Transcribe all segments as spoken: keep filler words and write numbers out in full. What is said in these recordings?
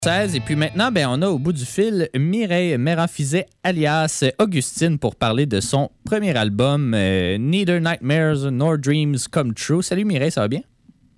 Et puis maintenant, ben, on a au bout du fil Mireille Méranfizet alias Augustine pour parler de son premier album euh, Neither Nightmares Nor Dreams Come True. Salut Mireille, ça va bien?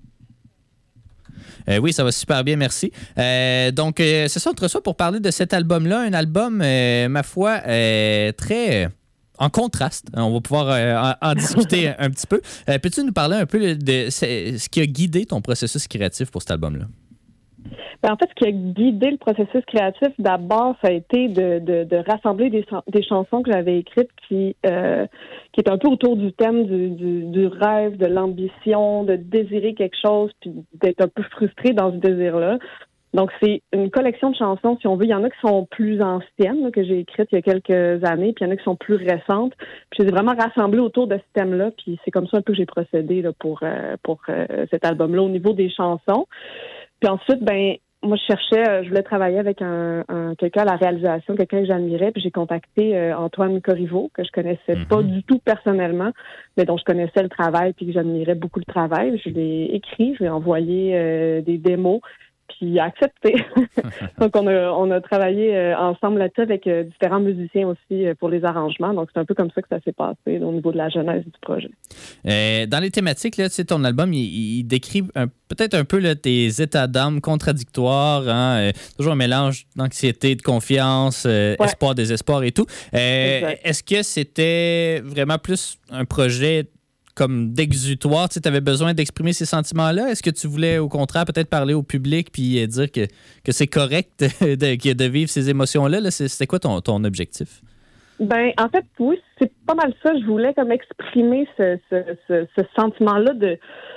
Euh, oui, ça va super bien, merci. Euh, donc, euh, c'est ça, entre ça pour parler de cet album-là, un album, euh, ma foi, euh, très... Euh, en contraste. On va pouvoir euh, en, en discuter un, un petit peu. Euh, peux-tu nous parler un peu de, de ce qui a guidé ton processus créatif pour cet album-là? Ben, en fait, ce qui a guidé le processus créatif, d'abord, ça a été de, de, de rassembler des, des chansons que j'avais écrites qui, euh, qui étaient un peu autour du thème du, du, du rêve, de l'ambition, de désirer quelque chose, puis d'être un peu frustré dans ce désir-là. Donc, c'est une collection de chansons, si on veut. Il y en a qui sont plus anciennes, là, que j'ai écrites il y a quelques années, puis il y en a qui sont plus récentes. Puis, je les ai vraiment rassemblées autour de ce thème-là, puis c'est comme ça un peu que j'ai procédé là, pour, euh, pour euh, cet album-là au niveau des chansons. Puis ensuite, ben moi, je cherchais, je voulais travailler avec un, un quelqu'un à la réalisation, quelqu'un que j'admirais, puis j'ai contacté euh, Antoine Corriveau, que je connaissais mm-hmm. pas du tout personnellement, mais dont je connaissais le travail, puis que j'admirais beaucoup le travail. Je l'ai écrit, je lui ai envoyé euh, des démos, puis il a accepté. Donc, on a, on a travaillé euh, ensemble là-dessus avec euh, différents musiciens aussi euh, pour les arrangements. Donc, c'est un peu comme ça que ça s'est passé là, au niveau de la genèse du projet. Euh, dans les thématiques, là, tu sais, ton album, il, il décrit un, peut-être un peu là, tes états d'âme contradictoires, hein, euh, toujours un mélange d'anxiété, de confiance, euh, ouais. espoir, désespoir et tout. Euh, est-ce que c'était vraiment plus un projet comme d'exutoire, tu sais, avais besoin d'exprimer ces sentiments-là? Est-ce que tu voulais, au contraire, peut-être parler au public puis dire que, que c'est correct de, de, de vivre ces émotions-là? Là? C'était quoi ton, ton objectif? Ben, en fait, oui, c'est pas mal ça. Je voulais comme exprimer ce, ce, ce, ce sentiment-là de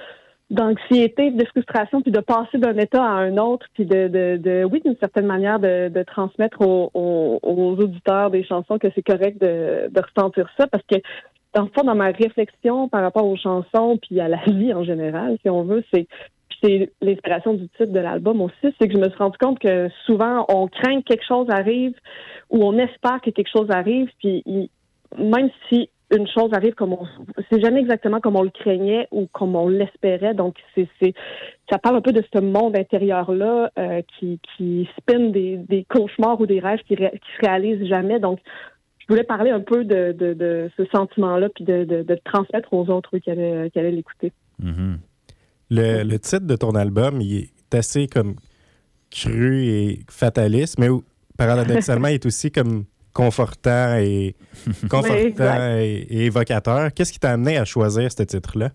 d'anxiété, de frustration, puis de passer d'un état à un autre, puis de, de, de oui, d'une certaine manière, de, de transmettre aux, aux, aux auditeurs des chansons que c'est correct de, de ressentir ça, parce que dans le fond, dans ma réflexion par rapport aux chansons puis à la vie en général, si on veut, c'est c'est l'inspiration du titre de l'album aussi, c'est que je me suis rendu compte que souvent, on craint que quelque chose arrive ou on espère que quelque chose arrive, puis il, même si une chose arrive comme on... C'est jamais exactement comme on le craignait ou comme on l'espérait, donc c'est, c'est ça parle un peu de ce monde intérieur-là euh, qui, qui spin des, des cauchemars ou des rêves qui, ré, qui se réalisent jamais, donc je voulais parler un peu de, de, de ce sentiment-là puis de, de, de transmettre aux autres qui allaient, qui allaient l'écouter. Mm-hmm. Le, le titre de ton album, il est assez comme cru et fataliste, mais paradoxalement, il est aussi comme confortant et confortant et, et évocateur. Qu'est-ce qui t'a amené à choisir ce titre-là?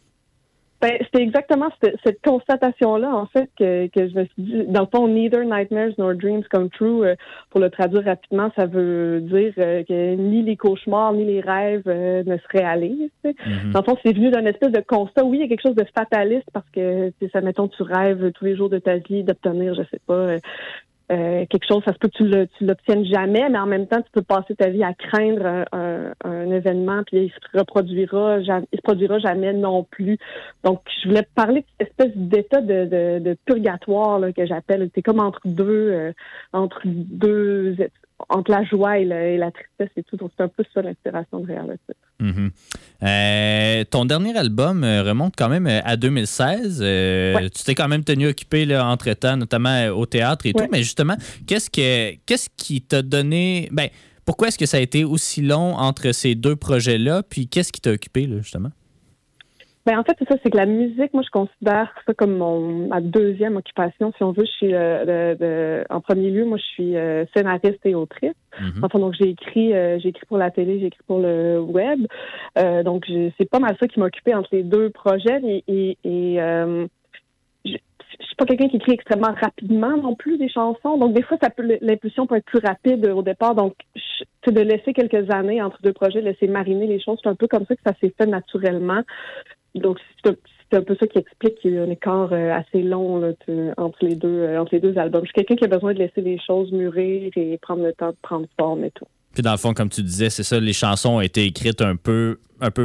Ben, c'était exactement cette, cette constatation-là, en fait, que, que je me suis dit. Dans le fond, Neither Nightmares Nor Dreams Come True, euh, pour le traduire rapidement, ça veut dire euh, que ni les cauchemars, ni les rêves euh, ne se réalisent. Mm-hmm. Dans le fond, c'est venu d'un espèce de constat. Oui, il y a quelque chose de fataliste parce que, ça, mettons, tu rêves tous les jours de ta vie d'obtenir, je sais pas, euh, Euh, quelque chose, ça se peut que tu, le, tu l'obtiennes jamais, mais en même temps, tu peux passer ta vie à craindre un, un, un événement, puis il se reproduira, jamais, il se produira jamais non plus. Donc, je voulais parler de cette espèce d'état de, de, de purgatoire là, que j'appelle. C'est comme entre deux, euh, entre deux, entre la joie et la, et la tristesse et tout. Donc, c'est un peu ça l'inspiration derrière le titre. Mm-hmm. Euh, ton dernier album remonte quand même à deux mille seize. Euh, ouais. Tu t'es quand même tenu occupé là, entre-temps, notamment au théâtre et ouais. tout. Mais justement, qu'est-ce que qu'est-ce qui t'a donné... Ben, pourquoi est-ce que ça a été aussi long entre ces deux projets-là? Puis qu'est-ce qui t'a occupé, là, justement? Ben en fait, c'est ça, c'est que la musique, moi, je considère ça comme mon, ma deuxième occupation, si on veut. Je suis, euh, de, de, en premier lieu, moi, je suis euh, scénariste et autrice. Mm-hmm. Enfin, donc, j'ai écrit, euh, j'ai écrit pour la télé, j'ai écrit pour le web. Euh, donc, j'ai, c'est pas mal ça qui m'a occupé entre les deux projets. Et, et, et euh, je, je suis pas quelqu'un qui écrit extrêmement rapidement non plus des chansons. Donc, des fois, ça peut, l'impulsion peut être plus rapide au départ. Donc, c'est de laisser quelques années entre deux projets, de laisser mariner les choses. C'est un peu comme ça que ça s'est fait naturellement. Donc, c'est un, c'est un peu ça qui explique qu'il y a un écart euh, assez long là, t- entre, les deux, euh, entre les deux albums. Je suis quelqu'un qui a besoin de laisser les choses mûrir et prendre le temps de prendre forme et tout. Puis dans le fond, comme tu disais, c'est ça, les chansons ont été écrites un peu, un peu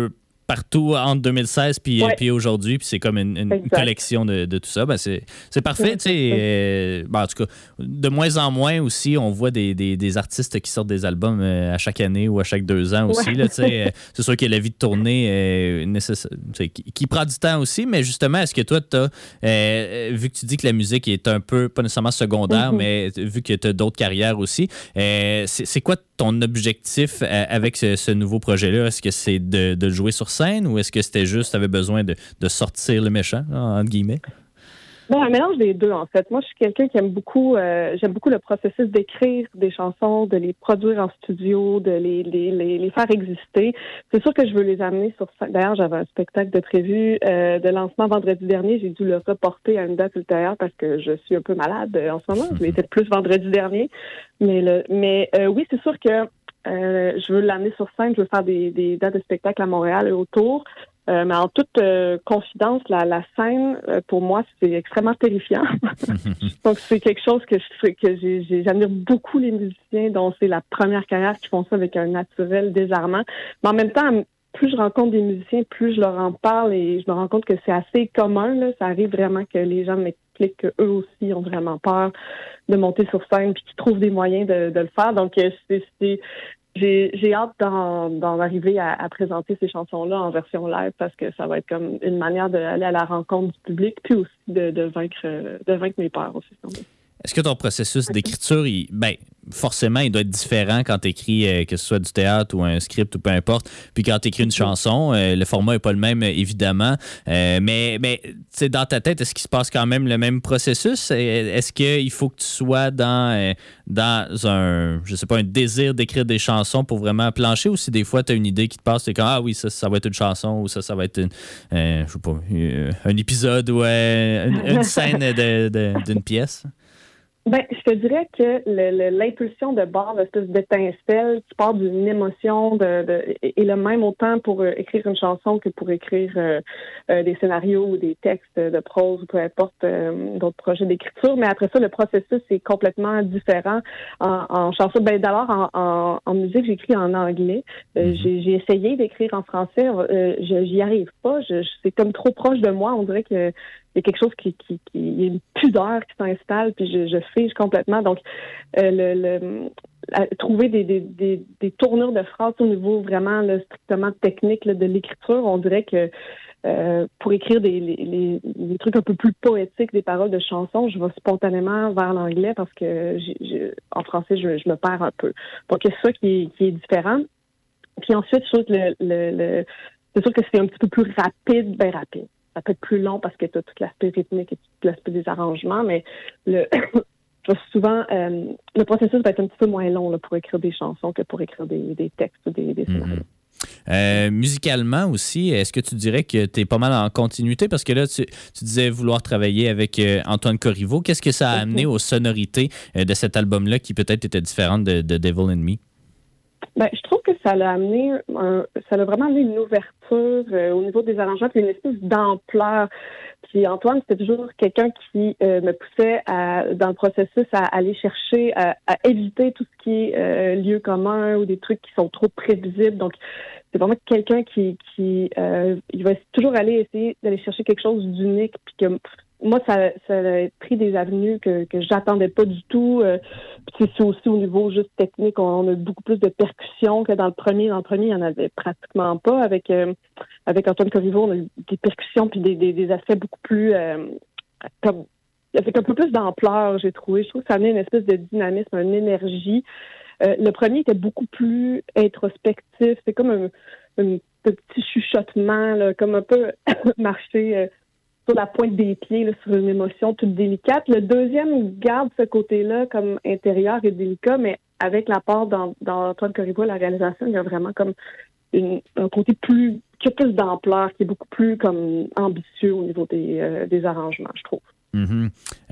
partout entre deux mille seize puis, ouais. puis aujourd'hui, puis c'est comme une, une collection de, de tout ça. Ben c'est, c'est parfait. Tu sais, euh, ben en tout cas, de moins en moins aussi, on voit des, des, des artistes qui sortent des albums euh, à chaque année ou à chaque deux ans aussi. Ouais. Là, euh, c'est sûr que la vie de tournée euh, nécessaire, qui, qui prend du temps aussi, mais justement, est-ce que toi, tu as, euh, vu que tu dis que la musique est un peu, pas nécessairement secondaire, mm-hmm. mais vu que tu as d'autres carrières aussi, euh, c'est, c'est quoi ton objectif avec ce, ce nouveau projet-là? Est-ce que c'est de, de jouer sur scène ou est-ce que c'était juste, tu avais besoin de, de sortir le méchant, entre guillemets? Bon, un mélange des deux, en fait. Moi, je suis quelqu'un qui aime beaucoup, euh, j'aime beaucoup le processus d'écrire des chansons, de les produire en studio, de les, les, les, les faire exister. C'est sûr que je veux les amener sur scène. D'ailleurs, j'avais un spectacle de prévu euh, de lancement vendredi dernier. J'ai dû le reporter à une date ultérieure parce que je suis un peu malade euh, en ce moment. Je l'étais plus vendredi dernier. Mais, le, mais euh, oui, c'est sûr que euh, je veux l'amener sur scène. Je veux faire des, des dates de spectacle à Montréal et autour. Euh, mais en toute euh, confidence, la, la scène, euh, pour moi, c'est extrêmement terrifiant. Donc, c'est quelque chose que je que j'ai, j'ai, j'admire beaucoup les musiciens dont c'est la première carrière qui font ça avec un naturel désarmant. Mais en même temps, plus je rencontre des musiciens, plus je leur en parle et je me rends compte que c'est assez commun. Là. Ça arrive vraiment que les gens m'expliquent qu'eux aussi ont vraiment peur de monter sur scène puis qu'ils trouvent des moyens de, de le faire. Donc, c'est... c'est J'ai, j'ai hâte d'en, d'en arriver à, à présenter ces chansons-là en version live parce que ça va être comme une manière d'aller à la rencontre du public puis aussi de, de, vaincre, de vaincre mes peurs aussi. Est-ce que ton processus d'écriture, il, ben, forcément, il doit être différent quand tu écris, euh, que ce soit du théâtre ou un script ou peu importe, puis quand tu écris une chanson, euh, le format n'est pas le même, évidemment. Euh, mais mais dans ta tête, est-ce qu'il se passe quand même le même processus? Est-ce qu'il faut que tu sois dans, euh, dans un, je sais pas, un désir d'écrire des chansons pour vraiment plancher, ou si des fois, tu as une idée qui te passe, c'est comme, ah oui, ça, ça va être une chanson, ou ça, ça va être une, euh, je sais pas, euh, un épisode ou euh, une, une scène de, de, d'une pièce? Ben, je te dirais que le, le, l'impulsion de bord, l'espèce d'étincelle qui part d'une émotion de, de, est le même autant pour euh, écrire une chanson que pour écrire euh, euh, des scénarios ou des textes de prose ou peu importe euh, d'autres projets d'écriture. Mais après ça, le processus est complètement différent en, en chanson. Ben, d'abord, en, en, en musique, j'écris en anglais. Euh, j'ai, j'ai essayé d'écrire en français. Euh, je, j'y arrive pas. Je, je, c'est comme trop proche de moi. On dirait que il y a quelque chose qui, qui, qui il y a une pudeur qui s'installe, puis je, je fige complètement. Donc, euh, le, le à, trouver des, des, des, des tournures de phrases au niveau vraiment là, strictement technique là, de l'écriture, on dirait que euh, pour écrire des les, les, les trucs un peu plus poétiques, des paroles de chansons, je vais spontanément vers l'anglais parce que j'ai, j'ai, en français, je, je me perds un peu. Donc, c'est ça qui est, qui est différent. Puis ensuite, je trouve que le, le, le, c'est sûr que c'est un petit peu plus rapide, bien rapide. Ça peut être plus long parce que tu as tout l'aspect rythmique et tout l'aspect des arrangements, mais le souvent, euh, le processus va être un petit peu moins long là, pour écrire des chansons que pour écrire des, des textes ou des, des scénarios. Mm-hmm. Euh, musicalement aussi, est-ce que tu dirais que tu es pas mal en continuité? Parce que là, tu, tu disais vouloir travailler avec euh, Antoine Corriveau. Qu'est-ce que ça a amené aux sonorités euh, de cet album-là qui peut-être était différente de, de Devil in Me? Ben, je trouve que ça l'a amené, un, ça l'a vraiment amené une ouverture euh, au niveau des arrangements, puis une espèce d'ampleur. Puis Antoine, c'était toujours quelqu'un qui euh, me poussait à, dans le processus à aller chercher, à, à éviter tout ce qui est euh, lieu commun ou des trucs qui sont trop prévisibles. Donc, c'est vraiment quelqu'un qui, qui euh, il va toujours aller essayer d'aller chercher quelque chose d'unique, puis que moi, ça, ça a pris des avenues que, que j'attendais pas du tout. Euh, puis c'est aussi au niveau juste technique, on, on a beaucoup plus de percussions que dans le premier. Dans le premier, il n'y en avait pratiquement pas. Avec euh, avec Antoine Corriveau, on a des percussions puis des, des, des aspects beaucoup plus euh, comme avec un peu plus d'ampleur, j'ai trouvé. Je trouve que ça amenait une espèce de dynamisme, une énergie. Euh, le premier était beaucoup plus introspectif. C'est comme un, un petit chuchotement, là, comme un peu marcher euh, sur la pointe des pieds, là, sur une émotion toute délicate. Le deuxième garde ce côté-là comme intérieur et délicat, mais avec la part dans, dans Antoine Corriveau, la réalisation, il y a vraiment comme une, un côté plus, qui a plus d'ampleur, qui est beaucoup plus comme ambitieux au niveau des, euh, des arrangements, je trouve. Mm-hmm.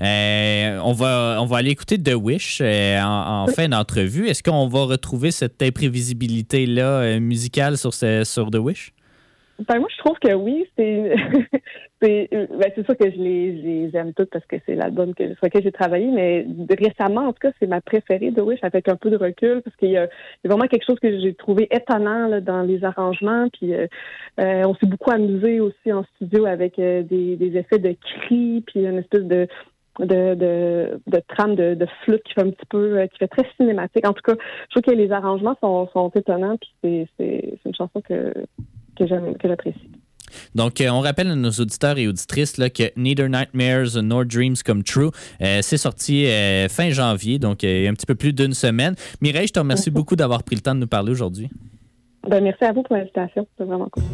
Euh, on va on va aller écouter The Wish euh, en, en fin d'entrevue. Est-ce qu'on va retrouver cette imprévisibilité-là euh, musicale sur, ce, sur The Wish? Ben moi, je trouve que oui. C'est, c'est, ben c'est sûr que je les, je les aime toutes parce que c'est l'album que, sur lequel j'ai travaillé, mais récemment, en tout cas, c'est ma préférée de Wish avec un peu de recul parce qu'il y a, il y a vraiment quelque chose que j'ai trouvé étonnant là, dans les arrangements. Puis euh, euh, on s'est beaucoup amusé aussi en studio avec euh, des, des effets de cris, puis une espèce de de, de, de trame de, de flûte qui fait un petit peu, qui fait très cinématique. En tout cas, je trouve que les arrangements sont, sont étonnants, puis c'est, c'est, c'est une chanson que, que, j'aime, que j'apprécie. Donc, euh, on rappelle à nos auditeurs et auditrices là, que Neither Nightmares Nor Dreams Come True, euh, c'est sorti euh, fin janvier, donc euh, un petit peu plus d'une semaine. Mireille, je te remercie beaucoup d'avoir pris le temps de nous parler aujourd'hui. Ben, merci à vous pour l'invitation, c'est vraiment cool.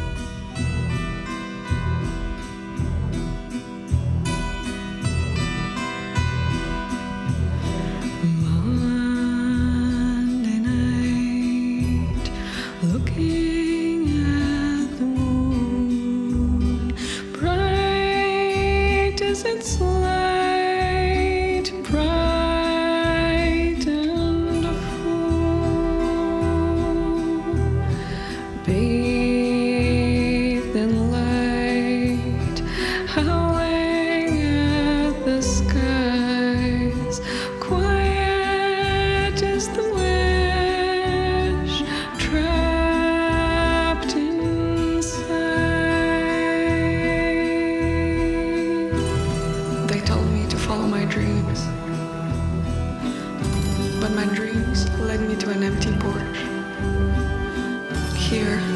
It's light, bright and full, bathed in light, howling at the skies. Quiet is the wish, trapped inside. They told me to follow my dreams, but my dreams led me to an empty porch. Here,